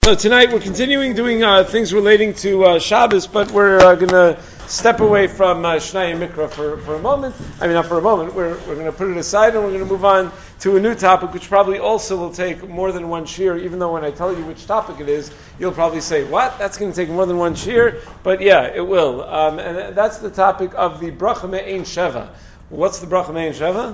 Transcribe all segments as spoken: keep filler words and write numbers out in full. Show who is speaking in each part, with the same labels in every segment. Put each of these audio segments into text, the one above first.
Speaker 1: So tonight we're continuing doing uh, things relating to uh, Shabbos, but we're uh, going to step away from uh, Shnai and Mikra for, for a moment. I mean, not for a moment. We're we're going to put it aside and we're going to move on to a new topic, which probably also will take more than one shear. Even though when I tell you which topic it is, you'll probably say, "What? That's going to take more than one shear?" But yeah, it will. Um, and that's the topic of the Bracha Me'ein Sheva. What's the Bracha Me'ein Sheva?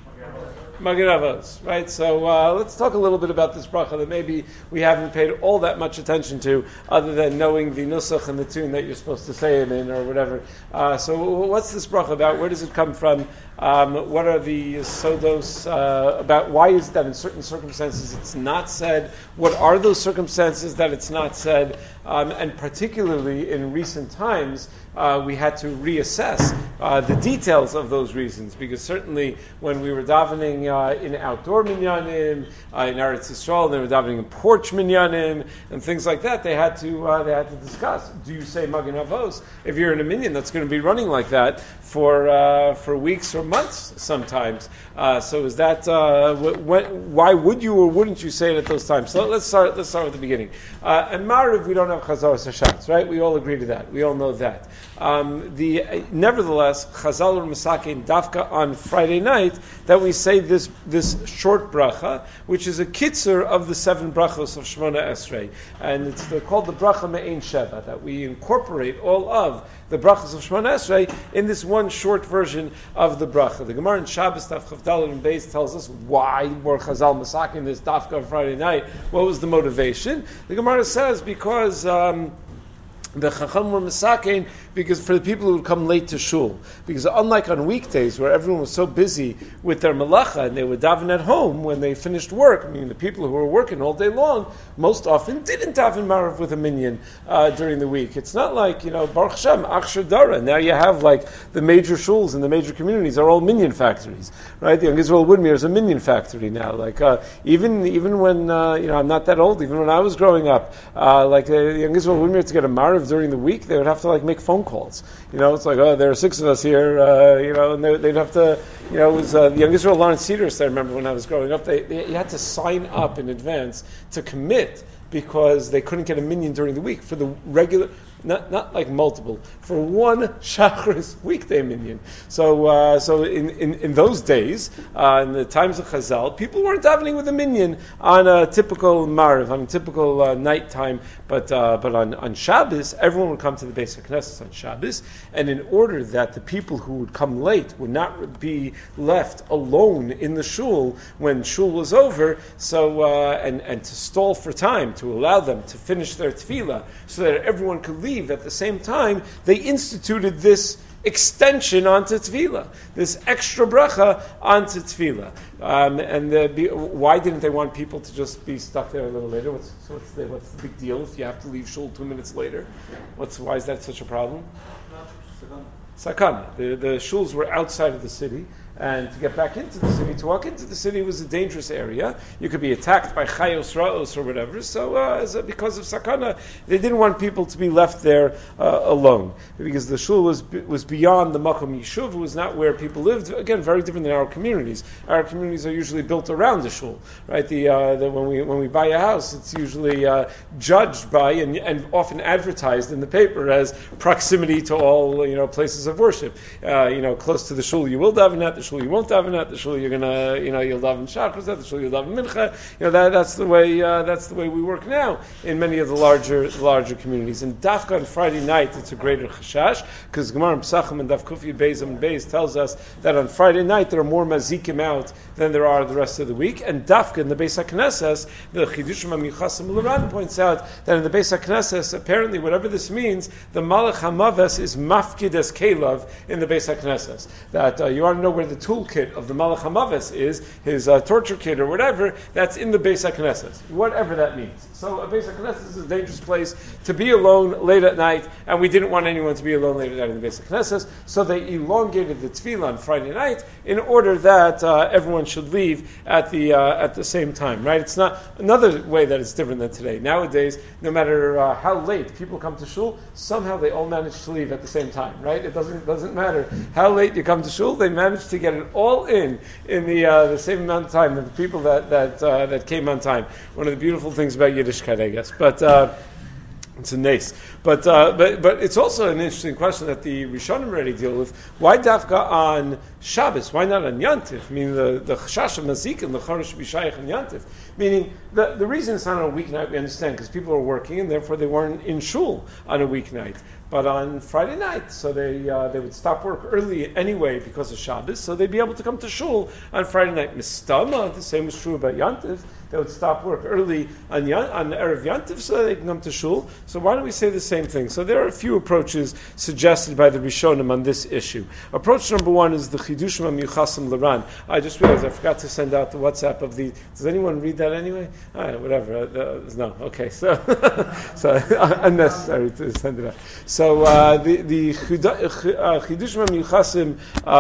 Speaker 1: Magen Avos, right? So uh, let's talk a little bit about this bracha that maybe we haven't paid all that much attention to, other than knowing the nusach and the tune that you're supposed to say it in, or whatever. Uh, so what's this bracha about? Where does it come from? Um, what are the sodos uh, about? Why is it that in certain circumstances it's not said? What are those circumstances that it's not said? Um, and particularly in recent times, uh, we had to reassess uh, the details of those reasons, because certainly when we were davening uh, in outdoor minyanim, uh, in Eretz Yisrael, they were davening in porch minyanim and things like that. They had to uh, they had to discuss: do you say Magen Avos if you're in a minyan that's going to be running like that for uh, for weeks or months sometimes? Uh, so is that uh, wh- why would you or wouldn't you say it at those times? So let's start. Let's start with the beginning. Uh, and Mariv, we don't have Chazal Hashatz, right? We all agree to that. We all know that. Um, the uh, nevertheless, Chazal or Masakin Dafka on Friday night that we say this this short bracha, which is a kitzur of the seven brachos of Shemona Esrei, and it's the, called the bracha Me'ein Sheva, that we incorporate all of the brachos of Shemona Esrei in this one short version of the bracha. The Gemara in Shabbos Daf Chav Daled and Beis tells us why were Chazal Masakin this Dafka on Friday night. What was the motivation? The Gemara says because Um, the Chacham were Masakein because for the people who would come late to shul, because unlike on weekdays where everyone was so busy with their malacha and they would daven at home when they finished work, I mean the people who were working all day long most often didn't daven marav with a minyan uh, during the week. It's not like, you know, Baruch Hashem, Achshar Dara. Now you have like the major shuls and the major communities are all minyan factories, right? The Young Israel Woodmere is a minyan factory now. Like uh, even even when uh, you know I'm not that old, even when I was growing up, uh, like uh, the Young Israel Woodmere to get a marav during the week, they would have to like make phone calls. You know, it's like, oh, there are six of us here, uh, you know, and they, they'd have to, you know, it was uh, the Young Israel Lawrence Cedars, I remember when I was growing up, they, they you had to sign up in advance to commit because they couldn't get a minyan during the week for the regular, not not like multiple, for one Shachris weekday minyan. So uh, so in, in, in those days, uh, in the times of Chazal, people weren't davening with a minyan on a typical Mariv, on a typical uh, nighttime, but uh, but on, on Shabbos, everyone would come to the Beis HaKnesses on Shabbos, and in order that the people who would come late would not be left alone in the shul when shul was over, so uh, and, and to stall for time, to allow them to finish their tefillah, so that everyone could leave at the same time, they instituted this extension onto tefillah, this extra bracha onto tefillah. Um, and the, why didn't they want people to just be stuck there a little later? What's, so what's, the, what's the big deal if you have to leave shul two minutes later? What's why is that such a problem? Sakana. The, the shuls were outside of the city, and to get back into the city, to walk into the city was a dangerous area. You could be attacked by chayos ra'os or whatever. So uh, as a, because of sakana, they didn't want people to be left there uh, alone, because the shul was was beyond the makom yishuv. It was not where people lived. Again, very different than our communities. Our communities are usually built around the shul, right? The, uh, the when we when we buy a house, it's usually uh, judged by and, and often advertised in the paper as proximity to all, you know, places of worship. Uh, you know, close to the shul you will daven at, the shul you won't daven at, the shul you're gonna, you know, you'll daven shachris at, the shul you'll daven mincha. You know, that, that's the way uh, that's the way we work now in many of the larger larger communities. And Dafka on Friday night, it's a greater chashash, because Gemara Pesachim and Daf Kufi Beis and Beis tells us that on Friday night there are more mazikim out than there are the rest of the week. And Dafka in the Beis HaKnesses, the Chidushim HaMichasim L'Ran points out that in the Beis HaKnesses, apparently whatever this means, the Malach HaMaves is mafkid as kelav in the Beis HaKnesses. That uh, you want to know where the toolkit of the Malach HaMaves is, his uh, torture kit or whatever, that's in the Beis HaKnesses, whatever that means. So a Beis HaKnesses is a dangerous place to be alone late at night, and we didn't want anyone to be alone late at night in the Beis HaKnesses, so they elongated the tefillah on Friday night in order that uh, everyone should leave at the uh, at the same time, right? It's not another way that it's different than today. Nowadays, no matter uh, how late people come to shul, somehow they all manage to leave at the same time, right? It doesn't it doesn't matter how late you come to shul, they manage to get it all in in the uh, the same amount of time that the people that that uh, that came on time. One of the beautiful things about Yiddishkeit, I guess. But uh, it's a nace. But, uh, but but it's also an interesting question that the Rishonim already deal with. Why dafka on Shabbos? Why not on Yantif? I mean, the the Chashash of Mazikin, the Chara should be Shaykh on Yantif. Meaning, the, the reason it's not on a weeknight, we understand, because people are working, and therefore they weren't in shul on a weeknight. But on Friday night, so they uh, they would stop work early anyway because of Shabbos, so they'd be able to come to shul on Friday night. Mistama, the same was true about Yantiv. They would stop work early on Yan, on Erev Yantiv so they can come to shul. So why don't we say the same thing? So there are a few approaches suggested by the Rishonim on this issue. Approach number one is the Chidushim HaMiyuchasim L'Ran. I just realized I forgot to send out the WhatsApp of the. Does anyone read that anyway? All right, whatever. Uh, uh, no, okay. So, so unnecessary to send it out. So uh, the the Chidushim HaMiyuchasim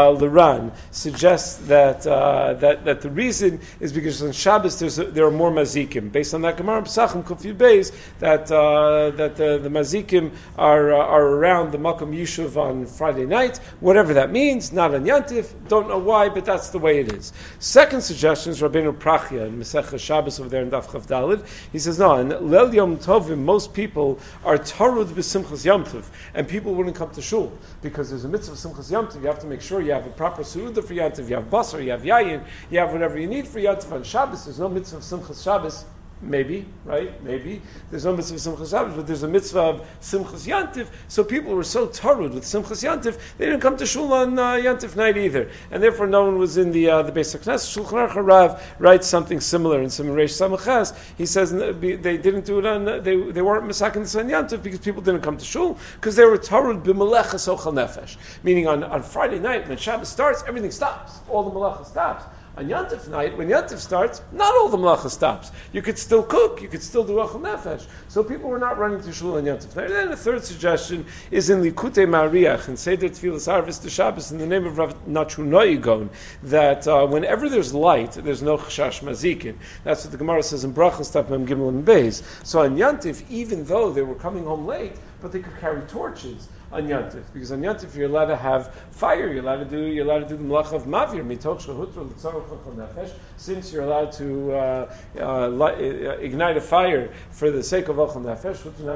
Speaker 1: L'Ran suggests that uh, that that the reason is because on Shabbos there's a, there are more mazikim. Based on that Gemara Pesachim Kufyu Beis, that uh, that uh, the mazikim are uh, are around the Makom Yishuv on Friday night, whatever that means. Not on Yantif. Don't know why, but that's the way it is. Second suggestion is Rabbeinu Prachia in Masechah Shabbos over there in Daf Chav Daled. He says no, in Leil Yom Tovim most people are tarud b'simchas Yom Tov, and people wouldn't come to shul because there's a mitzvah of simchas Yom Tov. You have to make sure you have a proper suuda for Yom Tov. You have basar, you have yayin, you have whatever you need for Yom Tov. On Shabbos, there's no mitzvah of Simchas Shabbos, maybe, right? Maybe. There's no mitzvah of Simchas Shabbos, but there's a mitzvah of Simchas Yantiv, so people were so tarud with Simchas Yantiv, they didn't come to shul on uh, Yantiv night either. And therefore no one was in the uh, the Beis HaKnesset. Shulchan Aruch Harav writes something similar in Siman Reish Samachas. He says they didn't do it on, they they weren't misakin this on Yantiv because people didn't come to shul, because they were tarud b'melechas ochal nefesh. Meaning on, on Friday night, when Shabbos starts, everything stops. All the melecha stops. On Yantif night, when Yantif starts, not all the melacha stops. You could still cook, you could still do achal nefesh. So people were not running to shul on Yantif night. And then the third suggestion is in Likutei Mariach, and Seder Tfilas Arvis to Shabbos, in the name of Rav Nachum, that uh, whenever there's light, there's no chashash mazikin. That's what the Gemara says in Brachas Taf Mem Gimel and Beis. So on Yantif, even though they were coming home late, but they could carry torches on Yantif, because on Yantif you're allowed to have fire, you're allowed to do you're allowed to do the malach of mavir mitoch shehutra l'tzarich l'chol nefesh, since you're allowed to uh, uh, li- uh, ignite a fire for the sake of l'chol nefesh.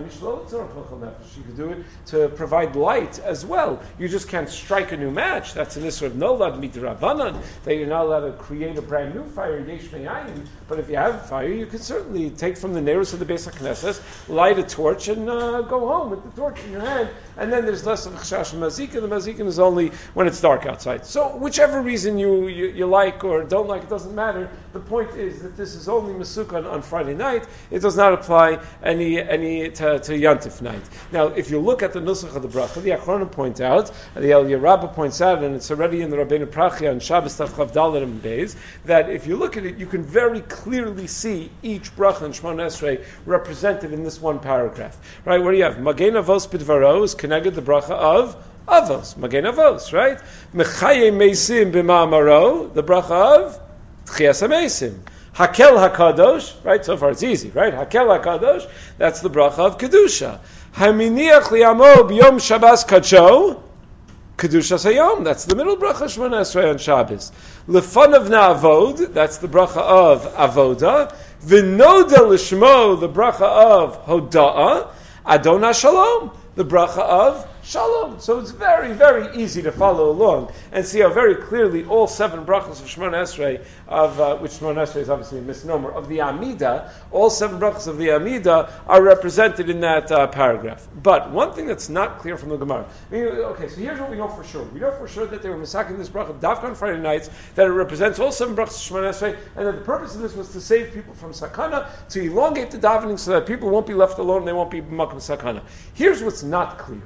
Speaker 1: You could do it to provide light as well. You just can't strike a new match. That's an issur of nolad midrabanan, that you're not allowed to create a brand new fire yesh me'ayin. But if you have fire, you could certainly take from the neiros of the Beis HaKnesses, light a torch, and uh, go home with the torch in your hand, and then there's less of a chashash mazikin. The mazikin is only when it's dark outside. So whichever reason you, you, you like or don't like, it doesn't matter. The point is that this is only masuk on, on Friday night. It does not apply any any to, to Yantif night. Now, if you look at the nusach of the bracha, the Achronim point out, the El Yerabba points out, and it's already in the Rabbeinu Prachia and Shabbos Taf Chav Daled and Beis, that if you look at it, you can very clearly see each bracha in Shemona Esrei represented in this one paragraph. Right? What do you have? Magen Avos B'dvaro is connected the bracha of Avos, Magen Avos, right? Mechaye Meisim B'ma'amaro, the bracha of Tchias HaMeisim. Hakel HaKadosh, right? So far it's easy, right? Hakel HaKadosh, that's the bracha of Kedusha. Haminiach Li'amo B'yom Shabbos Kadsho, Kedusha Sayom, that's the middle bracha Shemona Esrei on Shabbos. Lefanav Na'avod, that's the bracha of Avoda. V'noda L'shmo, the bracha of Hoda'ah. Adonai Shalom, the bracha of Shalom. So it's very, very easy to follow along and see how very clearly all seven brachas of Shemona Esrei, of uh, which Shemona Esrei is obviously a misnomer, of the Amida, all seven brachas of the Amida are represented in that uh, paragraph. But one thing that's not clear from the Gemara, I mean, okay, so here's what we know for sure. We know for sure that they were masaking this bracha Dafka on Friday nights, that it represents all seven brachas of Shemona Esrei, and that the purpose of this was to save people from sakana, to elongate the davening so that people won't be left alone and they won't be b'makom sakana. Here's what's not clear.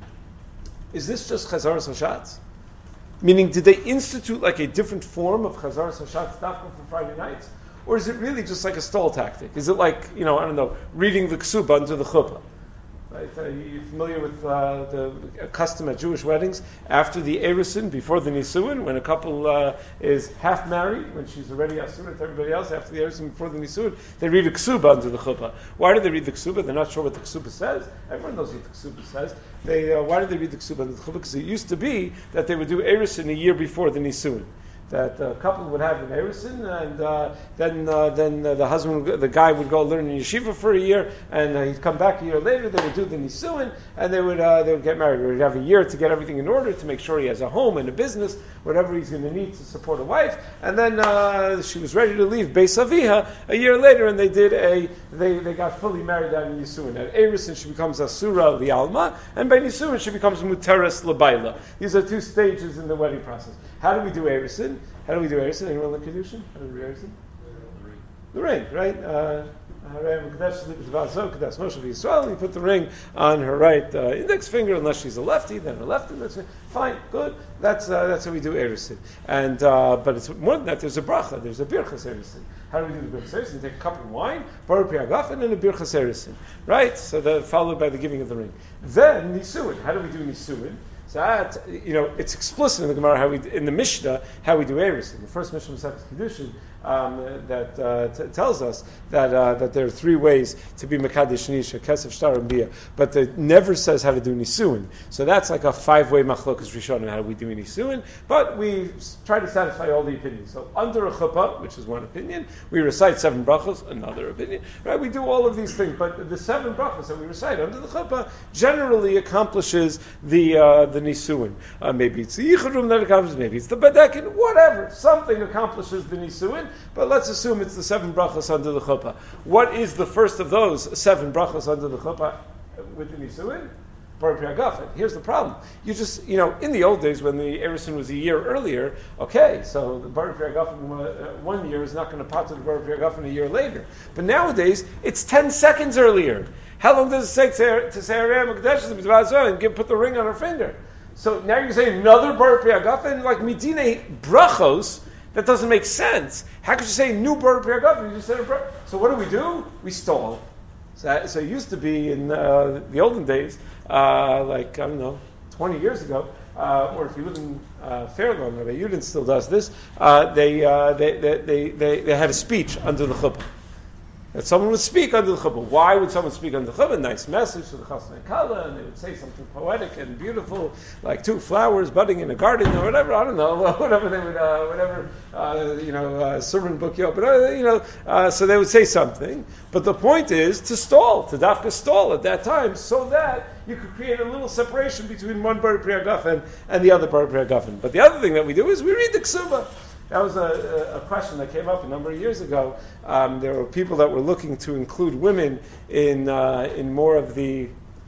Speaker 1: Is this just Chazaras Hashatz? Meaning, did they institute like a different form of Chazaras Hashatz dafka for Friday nights? Or is it really just like a stall tactic? Is it like, you know, I don't know, reading the ksuba under the chuppah? Right? Uh, you're familiar with uh, the custom at Jewish weddings after the erusin, before the nisuin, when a couple uh, is half married, when she's already asura to everybody else, after the erusin, before the nisuin, they read a ksuba under the chuppah. Why do they read the ksuba? They're not sure what the ksuba says. Everyone knows what the ksuba says. They, uh, why did they read the ksuba under the chuppah? Because it used to be that they would do erusin a year before the nisuin. that a couple would have an Erusin, and uh, then uh, then uh, the husband, the guy would go learn in yeshiva for a year, and uh, he'd come back a year later. They would do the nisuin, and they would uh, they would get married. They would have a year to get everything in order to make sure he has a home and a business, whatever he's going to need to support a wife. And then uh, she was ready to leave Beis Aviha a year later, and they did a they, they got fully married down in Yisuin. At Erusin, she becomes Asura Lialma, and by Nisuin, she becomes Muteres Labaila. These are two stages in the wedding process. How do we do Erusin? How do we do Erusin? Anyone like Kedushin? How do we do Erusin? The ring, right? Uh, you put the ring on her right uh, index finger, unless she's a lefty, then her left index finger. Fine, good. That's uh, that's how we do Erusin. And uh, but it's more than that. There's a bracha. There's a birchas Erusin. How do we do the birchas Erusin? Take a cup of wine, bar piagafen, and a birchas Erusin. Right. So that followed by the giving of the ring. Then nisuin. How do we do nisuin? So that, you know, it's explicit in the Gemara how we in the Mishnah how we do Erusin. The first Mishnah Masechet Kedushin um, that uh, t- tells us that uh, that there are three ways to be Mekadesh Nisha, Kesef, Shtar, and Bia, but it never says how to do Nisuin. So that's like a five-way Machlokas Rishonim how do we do Nisuin. But we try to satisfy all the opinions. So under a chuppah, which is one opinion, we recite seven brachos, another opinion. Right? We do all of these things, but the seven brachos that we recite under the chuppah generally accomplishes the uh, the nisuin. Uh, maybe it's the yichudum that accomplishes, maybe it's the bedekin, whatever. Something accomplishes the nisuin, but let's assume it's the seven brachos under the chuppah. What is the first of those seven brachos under the chuppah with the nisuin? Bar Priagafen. Here's the problem. You just, you know, in the old days when the Erusin was a year earlier, okay, so the Bar Priagafen uh, one year is not going to pot to the Bar Priagafen a year later. But nowadays, it's ten seconds earlier. How long does it take to say Arei HaMekdesh and give put the ring on her finger? So now you're saying another Bar Priagafen, like Midine Brachos, that doesn't make sense. How could you say new Bar Priagafen? You just said a brach. So what do we do? We stall. So, that, so it used to be in uh, the olden days, uh, like, I don't know, twenty years ago, uh, or if you live in uh, Fairlawn, Rabbi Yudin still does this, uh, they, uh, they, they, they, they, they had a speech under the chuppah. That someone would speak under the chuppah. Why would someone speak under the chuppah? Nice message to the chassan and kala, and they would say something poetic and beautiful, like two flowers budding in a garden or whatever. I don't know, whatever they would, uh, whatever uh, you know, uh, sermon book you open. Uh, you know, uh, so they would say something. But the point is to stall, to dafka stall at that time, so that you could create a little separation between one bar priagafen and the other bar priagafen. But the other thing that we do is we read the ksuba. That was a, a question that came up a number of years ago. Um, there were people that were looking to include women in uh, in more of the,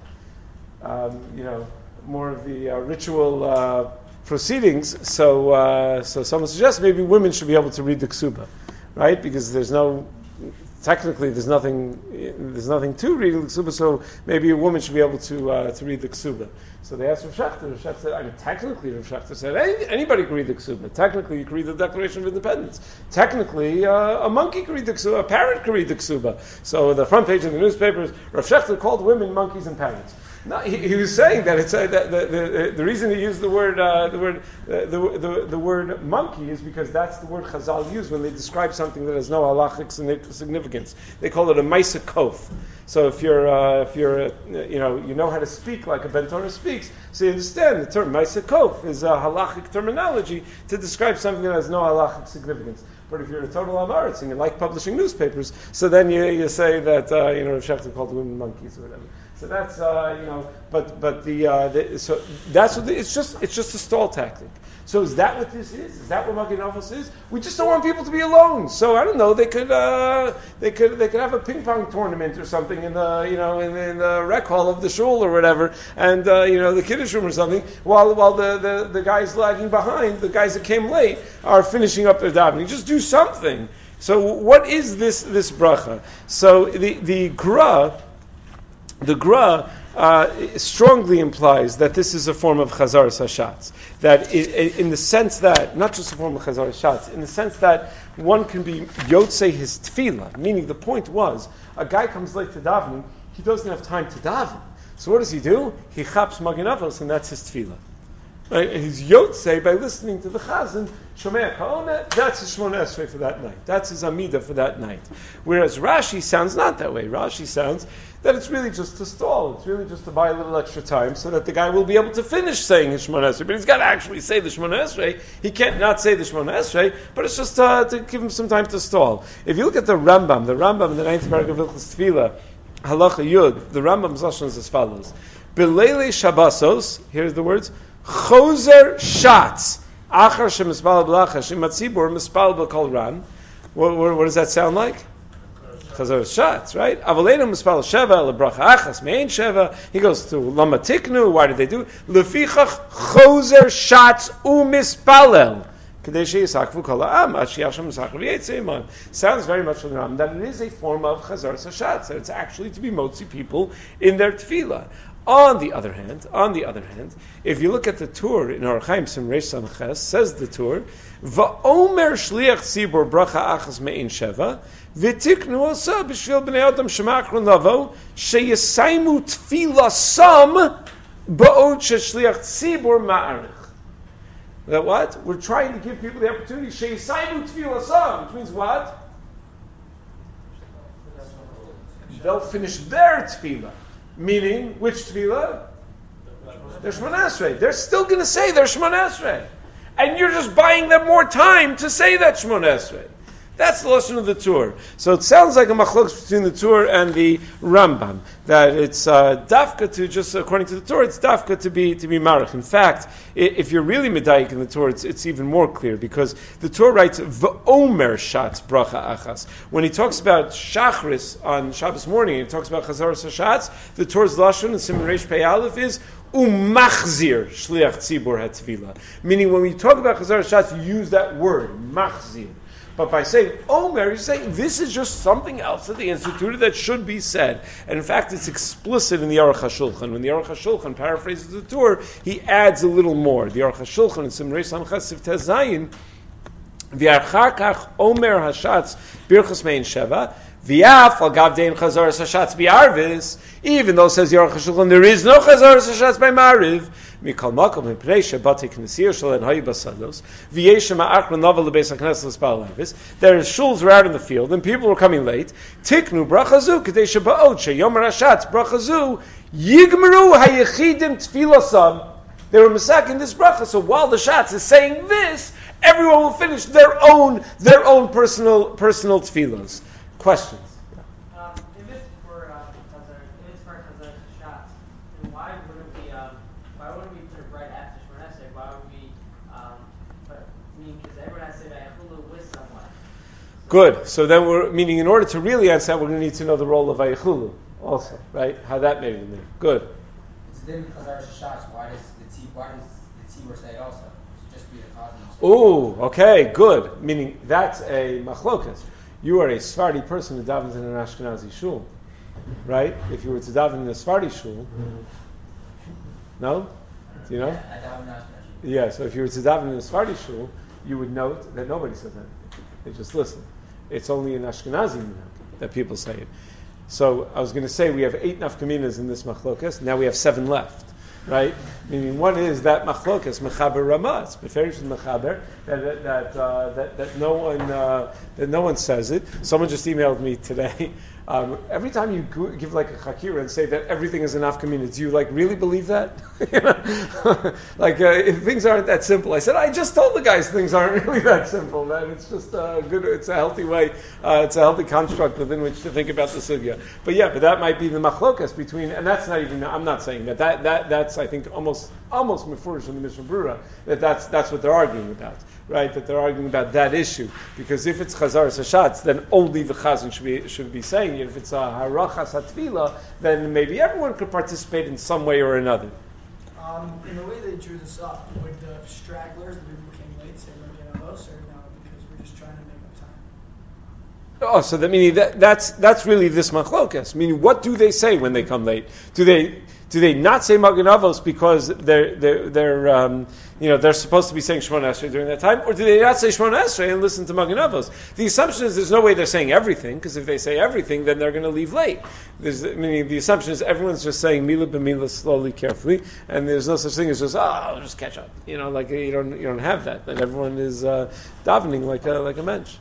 Speaker 1: um, you know, more of the uh, ritual uh, proceedings. So, uh, so someone suggests maybe women should be able to read the ksuba, right? Because there's no, technically there's nothing, there's nothing to read the ksuba. So maybe a woman should be able to uh, to read the ksuba. So they asked Rav Shechter. Rav Shechter said, I mean, technically, Rav Shechter said, Any, anybody can read the Ksuba. Technically, you can read the Declaration of Independence. Technically, uh, a monkey can read the Ksuba. A parrot can read the Ksuba. So the front page of the newspapers, Rav Shechter called women monkeys and parrots. No, he, he was saying that it's uh, that the, the, the reason he used the word uh, the word uh, the, the the word monkey is because that's the word Chazal use when they describe something that has no halachic significance. They call it a Maisa Kof. So if you're uh, if you're uh, you know you know how to speak like a Ben Torah speaks, so you understand the term Maisa Kof is a halachic terminology to describe something that has no halachic significance. But if you're a total amaretz and you like publishing newspapers, so then you you say that uh, you know Rav Shechter called the women monkeys or whatever. So that's uh, you know, but but the, uh, the so that's what the, it's just it's just a stall tactic. So is that what this is? Is that what Magen Avos is? We just don't want people to be alone. So I don't know. They could uh, they could they could have a ping pong tournament or something in the you know in, in the rec hall of the shul or whatever, and uh, you know the kiddush room or something. While while the, the, the guys lagging behind, the guys that came late are finishing up their davening. Just do something. So what is this this bracha? So the the gra. The Gra uh, strongly implies that this is a form of Chazar Hashatz. That it, in the sense that, not just a form of Chazar Hashatz, in the sense that one can be Yotzei his tefillah, meaning the point was, a guy comes late to davening, he doesn't have time to daven. So what does he do? He chaps Magen Avos, and that's his tefillah. Right? And he's Yotzei by listening to the Chazan, Shomei Ka'ona, that's his Shmona Esrei for that night. That's his Amida for that night. Whereas Rashi sounds not that way. Rashi sounds that it's really just to stall. It's really just to buy a little extra time so that the guy will be able to finish saying his Shmona Esrei. But he's got to actually say the Shmona Esrei. He can't not say the Shmona Esrei, but it's just uh, to give him some time to stall. If you look at the Rambam, the Rambam in the ninth paragraph of Hilchos Tefillah, Halacha Yud, the Rambam's lashon is as follows: Belele Shabbosos, here's the words, Choser Shatz, Achar Shemispal B'Lacha Shematzibur Mispal B'Kol Ran. What, what, what does that sound like? Choser Shatz, right? Avalenu Mispal Sheva LeBracha Achas Mein Sheva. He goes to Lama Tiknu. Why did they do Lefichach Choser Shatz Umispalel? Sounds very much like the Ram that it is a form of Chazar Sashatz, that it's actually to be motzi people in their tefillah. On the other hand, on the other hand, if you look at the Tur in Orach Chaim Sim Reish Samches, says the Tur, Va'omer shliach tzibur bracha achas me'in sheva, v'tiknu osa b'shvil b'nei adam shemachron lavo, sheyesaimu tefillah sam ba'od sheshliach tzibur ma'arich. That what? We're trying to give people the opportunity. Sheisaimu tefillah sam, which means what? They'll finish their tefillah. Meaning, which tefillah? Their Shemona Esrei. They're still going to say their Shemona Esrei. And you're just buying them more time to say that Shemona Esrei. That's the lesson of the Tur. So it sounds like a machlokes between the Tur and the Rambam. That it's uh, dafka to, just according to the Tur, it's dafka to be to be marach. In fact, if you're really medayik in the Tur, it's, it's even more clear, because the Tur writes v'omer shatz bracha achas. When he talks about shachris on Shabbos morning, he talks about chazaras hashatz. The Tur's lashon in Siman Reish Pei Aleph is umachzir shliach tzibur hatzvila. Meaning, when we talk about chazaras hashatz, you use that word machzir. But by saying Omer, you're saying this is just something else that they instituted that should be said. And in fact, it's explicit in the Aruch HaShulchan. When the Aruch HaShulchan paraphrases the Tur, he adds a little more. The Aruch HaShulchan in Siman Reish Samches Sifteh Zayin, V'achar kach Omer Hashatz Birchas Mein Sheva, V'yaf al gav dein Chazaras Hashatz bi'arvis, even though, says the Aruch HaShulchan, there is no Chazaras Hashatz by Mariv, Mikal Makom Hipnei Shabbat Knesir Shel Hayu Basados V'yeshem Ha'achron Novel LeBeis HaKnesses L'Spal Levis. Their shuls were out in the field and people were coming late. Tiknu Brachazu K'dei Shabbat Sheyomer Hashatz Brachazu Yigmeru Hayechidim Tfilasam. They were masaking this bracha. So while the Shatz is saying this, everyone will finish their own their own personal personal tefillos. Questions? Good. So then we're, meaning in order to really answer that, we're going to need to know the role of Vayichulu also, right? How that made it. Good.
Speaker 2: So then because our shots, why does the T, why does the T word say also? Should just be the cosmos.
Speaker 1: Ooh, okay, good. Meaning that's a machlokas. You are a Sephardi person who davens in an Ashkenazi shul, right? If you were to daven in a Sephardi shul, no? Do you know?
Speaker 2: Yeah, I daven in Ashkenazi.
Speaker 1: Yeah, so if you were to daven in a Sephardi shul, you would note that nobody says anything. They just listen. It's only in Ashkenazi that people say it. So I was going to say we have eight nafkaminas in this machlokas. Now we have seven left, right? Meaning one is that machlokas mechaber ramah. It's beferish mechaber that that that, uh, that that no one uh, that no one says it. Someone just emailed me today. Um, every time you give like a chakira and say that everything is an nafkamina, do you like really believe that? You know? Like uh, if things aren't that simple. I said I just told the guys things aren't really that simple. Man, it's just a good. It's a healthy way. Uh, it's a healthy construct within which to think about the sugya. But yeah, but that might be the machlokas between, and that's not even. I'm not saying that. That that that's I think almost almost mefurish in the Mishnah Brura that that's that's what they're arguing about. Right, that they're arguing about that issue, because if it's chazaras hashatz, then only the chazan should be should be saying it. If it's a harachas hatfila, then maybe everyone could participate in some way or another.
Speaker 3: Um, in the way they drew this up, would the stragglers, the people who came late, say we're getting closer now because we're just trying to make up
Speaker 1: Oh, so that meaning that that's that's really this machlokas. Meaning, what do they say when they come late? Do they do they not say Magen Avos because they're they're, they're um, you know they're supposed to be saying Shemona Esrei during that time, or do they not say Shemona Esrei and listen to Magen Avos? The assumption is there's no way they're saying everything, because if they say everything, then they're going to leave late. There's, meaning the assumption is everyone's just saying Mila b'Mila slowly, carefully, and there's no such thing as just oh, I'll just catch up. You know, like you don't you don't have that. That everyone is uh, davening like a like a mensch.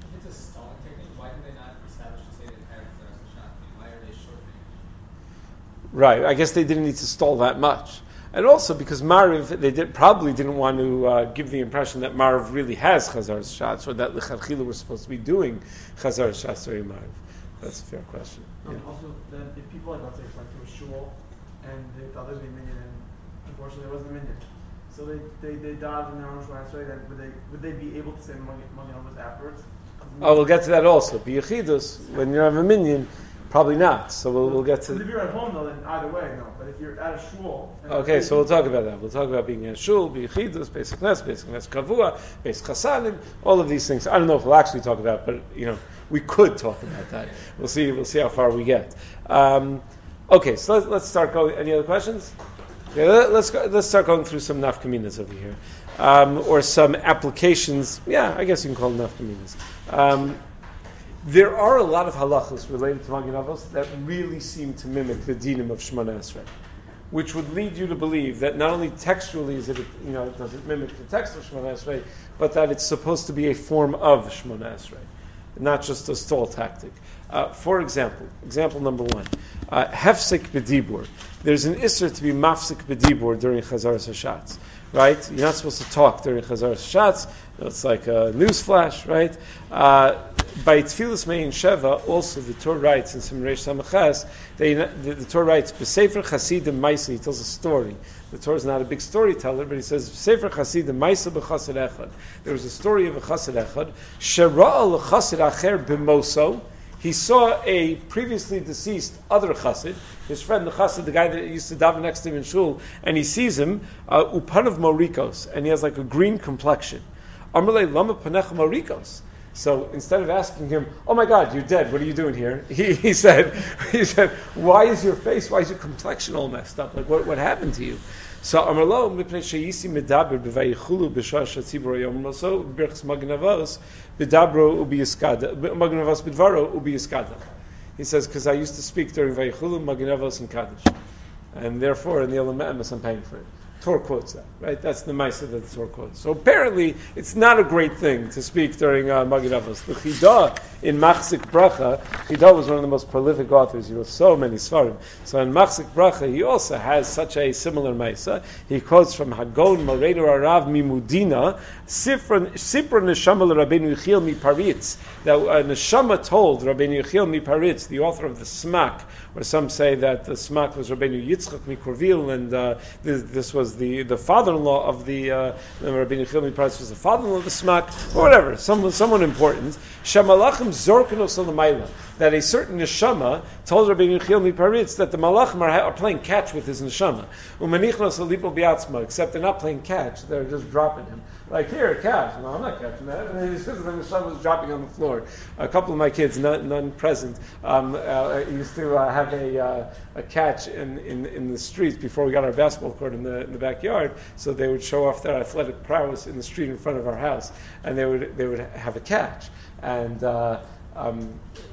Speaker 1: Right, I guess they didn't need to stall that much. And also because Mariv, they did, probably didn't want to uh, give the impression that Mariv really has Chazar shots, or that L'chadchila we're supposed to be doing Chazar shots during Mariv. That's a fair question.
Speaker 4: Um,
Speaker 1: Yeah.
Speaker 4: Also, then if people, like, let's say, went to a shul, and they thought there was a minion, and unfortunately there wasn't a minion. So they they, they died in their own Shemona Esrei, then would they would they be able to say Magen Avos afterwards?
Speaker 1: Oh, we'll get to that also. B'yechidus, when you have a minion, probably not. So we'll, we'll get
Speaker 4: So if
Speaker 1: to...
Speaker 4: you're at home, though, then either way, no. But if you're at a shul... and-
Speaker 1: Okay, so we'll talk about that. We'll talk about being in a shul, b'yechidus, basic nes, basic nes kavua, basic chasanim, all of these things. I don't know if we'll actually talk about, but, you know, we could talk about that. We'll see. We'll see how far we get. Um, okay, so let's, let's start going. Any other questions? Okay, let, let's go, let's start going through some nafkaminas over here, um, or some applications. Yeah, I guess you can call them nafkaminas. Um, there are a lot of halachas related to Magen Avos that really seem to mimic the dinim of Shemona Esrei, which would lead you to believe that not only textually is it, you know, does it mimic the text of Shemona Esrei, but that it's supposed to be a form of Shemona Esrei, not just a stall tactic. Uh, for example, example number one, uh, hefsek b'dibur. There's an isser to be mafsek b'dibur during Chazaras Hashatz, right? You're not supposed to talk during Chazaras Hashatz. It's like a news flash, right? Uh, by Tfilas Mein Sheva, also the Torah writes in Simon Reish Samachas, the, the, the Torah writes, B'Sefer Chasidim Maisa, he tells a story. The Torah is not a big storyteller, but he says, B'Sefer Chasidim Maisa b'Chassid Echad. There was a story of a Chassid Echad, Shera'a l'Chassid Acher b'Moso. He saw a previously deceased other chassid, his friend the chassid, the guy that used to daven next to him in shul, and he sees him, uh, upanav morikos, and he has like a green complexion. Amalei lama panecha morikos. So instead of asking him, "Oh my God, you're dead. What are you doing here?" He, he said, "He said, why is your face? Why is your complexion all messed up? Like what, what happened to you?" So Amarlo mipnei sheyisi medaber b'vayichulu b'shar shatzibur yom so birchs Magen Avos b'dabro ubiyiskada Magen Avos b'dvaro ubiyiskada. He says because I used to speak during vayichulu Magen Avos and Kaddish, and therefore in the Olam Emes I'm paying for it. Torah quotes that, right? That's the Maisa that the Torah quotes. So apparently, it's not a great thing to speak during uh, Magen Avos. The Chidah in Machzik Bracha, Chidah was one of the most prolific authors. He wrote so many Svarim. So in Machzik Bracha, he also has such a similar Maisa. He quotes from Hagon Moredo Arav Mimudina, Sipra Neshama Rabbeinu Yechiel Mi Paritz. That uh, Neshama told Rabbeinu Yechiel Mi Paritz, the author of the Smak, where some say that the Smak was Rabbeinu Yitzchak Mi Korvil, and uh, this, this was the, the father-in-law of the uh, Rabbeinu Yechiel Mi Paritz was the father-in-law of the Smak, or whatever, someone someone important. Shamalachim Zorkanos Olamayla, that a certain neshama told Rabbeinu Yechiel Mi Paritz that the malachim are, are playing catch with his neshama. Umanichnos Alipo Biatzma, except they're not playing catch; they're just dropping him. Like here, catch. No, I'm not catching that. And he says the neshama was dropping on the floor. A couple of my kids, none, none present, um, uh, used to uh, have a uh, a catch in, in, in the streets before we got our basketball court in the in the backyard. So they would show off their athletic prowess in the street in front of our house, and they would they would have a catch. And uh, um,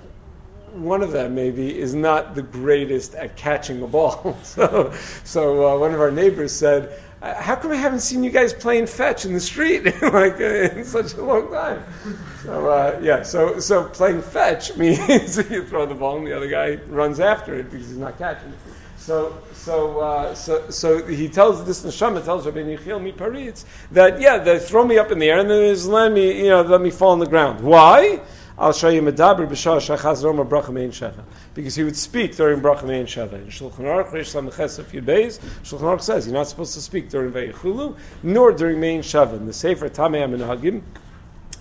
Speaker 1: one of them maybe is not the greatest at catching a ball. so so uh, one of our neighbors said, "How come I haven't seen you guys playing fetch in the street like uh, in such a long time?" So uh, yeah, so so playing fetch means you throw the ball and the other guy runs after it because he's not catching it. So so uh, so so he tells this neshama tells Rabbeinu Yechiel Mi Paritz that yeah, they throw me up in the air and then just let me you know let me fall on the ground. Why? I'll show you medaber b'shar shachaz roma bracha mein sheva, because he would speak during bracha mein sheva. In Shulchan Aruch Reish Lameches Yud Beis, Shulchan Aruch says you're not supposed to speak during vayichulu nor during mein sheva. In the Sefer Tamei HaMenhagim,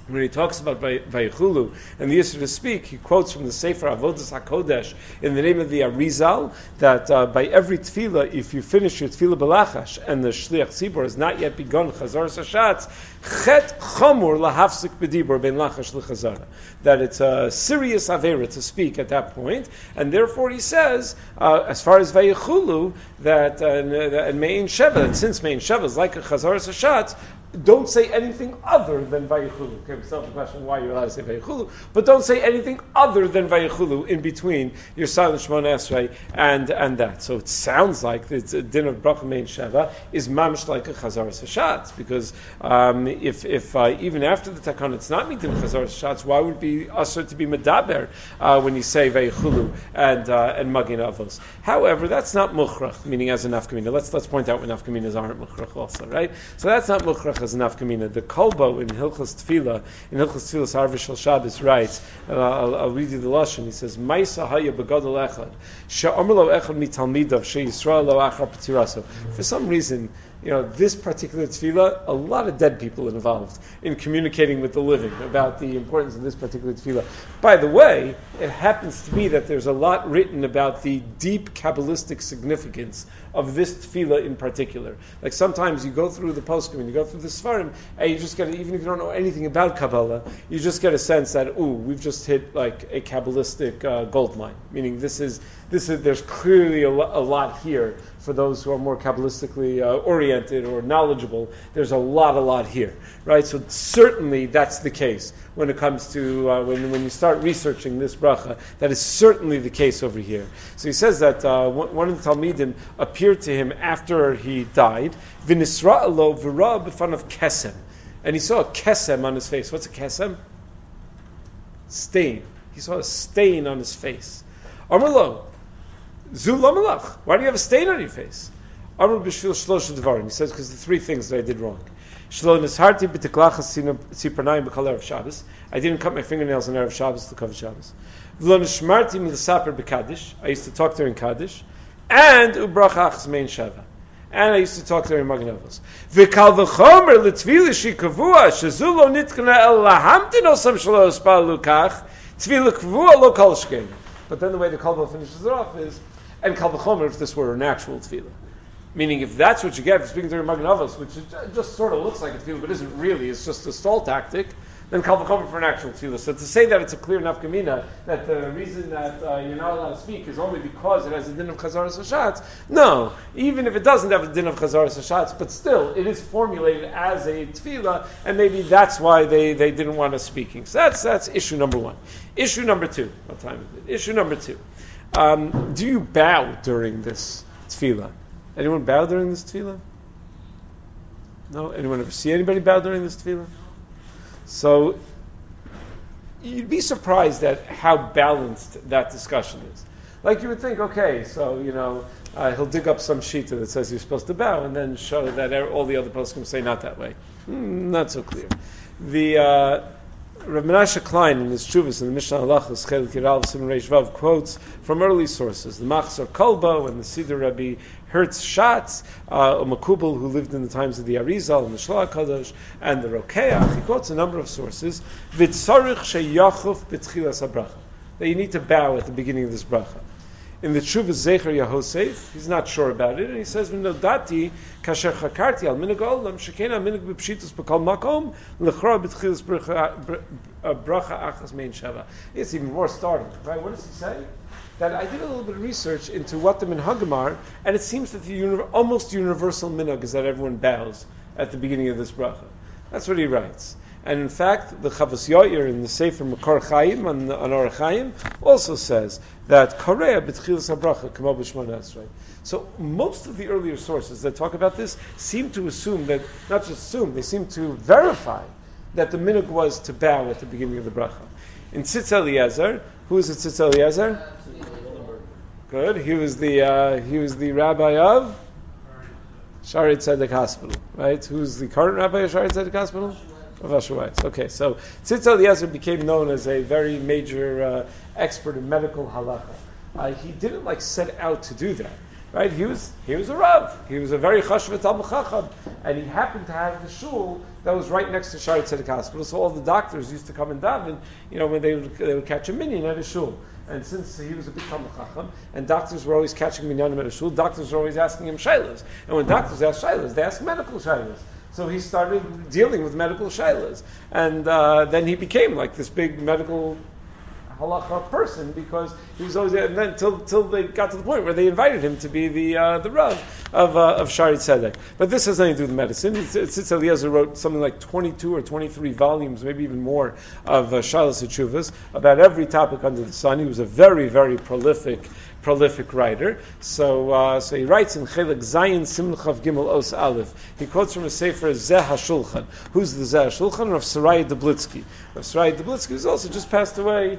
Speaker 1: when he talks about Vayichulu and the Yisra to speak, he quotes from the Sefer Avodas HaKodesh in the name of the Arizal that uh, by every tefillah, if you finish your tefillah belachash and the Shliach Tzibor has not yet begun Chazar Sashatz, chet chomur lahafsik bedibor ben lachash lechazara, that it's a serious avera to speak at that point, and therefore he says, uh, as far as Vayichulu, that uh, and Mein Sheva, that since Mein Sheva is like a Chazar Sashatz, don't say anything other than Vayichulu. Okay, we still have the question why you're allowed to say Vayichulu, but don't say anything other than Vayichulu in between your silent Shemona Esrei and and that. So it sounds like the din of Bracha Mein Sheva is mamish like a Chazar Sashatz, because um, if if uh, even after the Takana it's not meeting Chazar Sashatz, why would it be usher to be Medaber uh, when you say Vayichulu and uh, and Magin Avos? However, that's not Mukhrach, meaning as a nafkamina. Let's let's point out when nafkaminas aren't Mukhrach also, right? So that's not Mukhrach as a nafkamina. The Kolbo in Hilchos Tefillah, in Hilchos Tefillah Harvish Shal Shabbos writes, uh, I'll, I'll read you the lashon. He says, "Ma'isa haya begadol echad, she'omer lo echad mitalmidav, she'Yisrael lo achar patiraso." For some reason, you know, this particular tefillah, a lot of dead people involved in communicating with the living about the importance of this particular tefillah. By the way, it happens to be that there's a lot written about the deep Kabbalistic significance of this tefillah in particular. Like sometimes you go through the poskim and you go through the Svarim, and you just get, even if you don't know anything about Kabbalah, you just get a sense that, ooh, we've just hit like a Kabbalistic uh, gold mine. Meaning this is, this is, there's clearly a, lo- a lot here for those who are more Kabbalistically uh, oriented or knowledgeable. There's a lot, a lot here, right? So certainly that's the case when it comes to, uh, when when you start researching this bracha, that is certainly the case over here. So he says that uh, one of the Talmidim appeared to him after he died, v'nisra'alo v'ra b'fan of kesem, and he saw a kesem on his face. What's a kesem? Stain. He saw a stain on his face. Amrlo, zu lamalach. Why do you have a stain on your face? Amr b'shvil shlosh dvarim. He says, because the three things that I did wrong. Shlo nisharti b'teklachas tzipranayim b'kal erev Shabbos. I didn't cut my fingernails on erev Shabbos to cover Shabbos. V'lo nishmarti m'lesaper b'kaddish. I used to talk during Kaddish. And ubracha achas mein sheva. And I used to talk during Magen Avos. V'kal v'chomer l'tvila shikavua shezu lo nitkana el lahamtin osam shelo espal lukach tvila kavua lo kol shkein. But then the way the Kalba finishes it off is, and Kal v'chomer if this were an actual tefillah. Meaning, if that's what you get for speaking during Magen Avos, which is, just sort of looks like a tefillah, but isn't really, it's just a stall tactic, then Kal v'chomer for an actual tefillah. So to say that it's a clear nafkamina, that the reason that uh, you're not allowed to speak is only because it has a din of Chazar Sashatz, no. Even if it doesn't have a din of Chazar Sashatz, but still, it is formulated as a tefillah, and maybe that's why they, they didn't want us speaking. So that's that's issue number one. Issue number two. What time is it? Issue number two. Um, do you bow during this tefillah? Anyone bow during this tefillah? No? Anyone ever see anybody bow during this tefillah? So, you'd be surprised at how balanced that discussion is. Like you would think, okay, so, you know, uh, he'll dig up some shita that says you're supposed to bow and then show that all the other poskim say not that way. Mm, not so clear. The, uh, Rav Menashe Klein in his Chuvas in the Mishnah Halachos Chelik Yiral Simon Reish Vav quotes from early sources the Machzor Kolbo and the Siddur Rabbi Hertz Schatz, uh, a Makubal who lived in the times of the Arizal and the Shloah Kadosh and the Rokeach. He quotes a number of sources. V'tzarich sheyachuf b'tchilas habracha, that you need to bow at the beginning of this bracha. In the Chuvas Zecher Yahosef, he's not sure about it, and he says, "V'nodati kasher chakarti al minig olam shekena minig b'pshitus b'kol makom lechra b'tchilas bracha achas mein sheva." It's even more startling, right? What does he say? That I did a little bit of research into what the minhagim are, and it seems that the uni- almost universal minhag is that everyone bows at the beginning of this bracha. That's what he writes. And in fact, the Chavos Yair in the Sefer Makor Chaim on, on Orach Chaim also says that Korea b'tchilas habracha k'mo b'shmona esrei. So most of the earlier sources that talk about this seem to assume that, not just assume, they seem to verify that the minhag was to bow at the beginning of the bracha. In Tzitz Eliezer, who is it Tzitz Eliezer? Good. He was the uh, he was the rabbi of Shaarei Tzedek Hospital, right? Who's the current rabbi of Shaarei Tzedek Hospital? Of Asher Weiss. Okay, so Tzitz Eliezer became known as a very major uh, expert in medical halakha. Uh, he didn't like set out to do that. right? He was he was a Rav. He was a very chashuv Talmud Chacham, and he happened to have the shul that was right next to Shaarei Tzedek Hospital. So all the doctors used to come and daven, you know, when they would, they would catch a minyan at a shul. And since he was a big Talmud Chacham, and doctors were always catching minyanim at a shul, doctors were always asking him shaylas. And when doctors ask shaylas, they ask medical shaylas. So he started dealing with medical shaylas, and uh, then he became like this big medical halacha person, because he was always there, and then till till they got to the point where they invited him to be the uh, the Rav of uh, of Shaarei Tzedek. But this has nothing to do with medicine. Tzitz Eliezer wrote something like twenty-two or twenty-three volumes, maybe even more, of uh, Shalos Teshuvos about every topic under the sun. He was a very very prolific prolific writer. So uh, so he writes in Chelik Zayin Siman Chav Gimel Os Aleph. He quotes from a sefer Zeh HaShulchan. Who's the Zeh HaShulchan? Rav Saraya Dublitsky. Rav Saraya Dublitsky has also just passed away.